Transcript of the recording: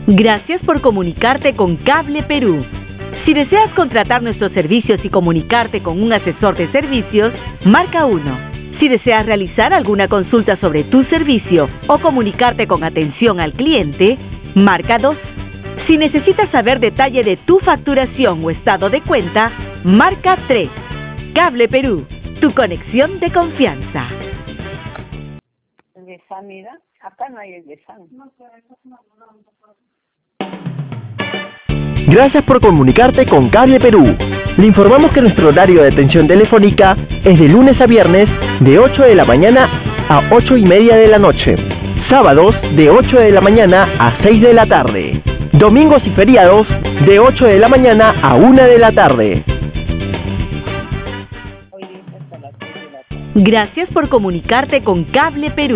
Gracias por comunicarte con Cable Perú. Si deseas contratar nuestros servicios y comunicarte con un asesor de servicios, marca 1. Si deseas realizar alguna consulta sobre tu servicio o comunicarte con atención al cliente, marca 2. Si necesitas saber detalle de tu facturación o estado de cuenta, marca 3. Cable Perú, tu conexión de confianza. ¿El de Sanidad? Acá no hay el de San. Gracias por comunicarte con Cable Perú. Le informamos que nuestro horario de atención telefónica es de lunes a viernes de 8 de la mañana a 8:30 de la noche. Sábados de 8 de la mañana a 6 de la tarde. Domingos y feriados de 8 de la mañana a 1 de la tarde. Hoy dice hasta las 6 de la tarde. Gracias por comunicarte con Cable Perú.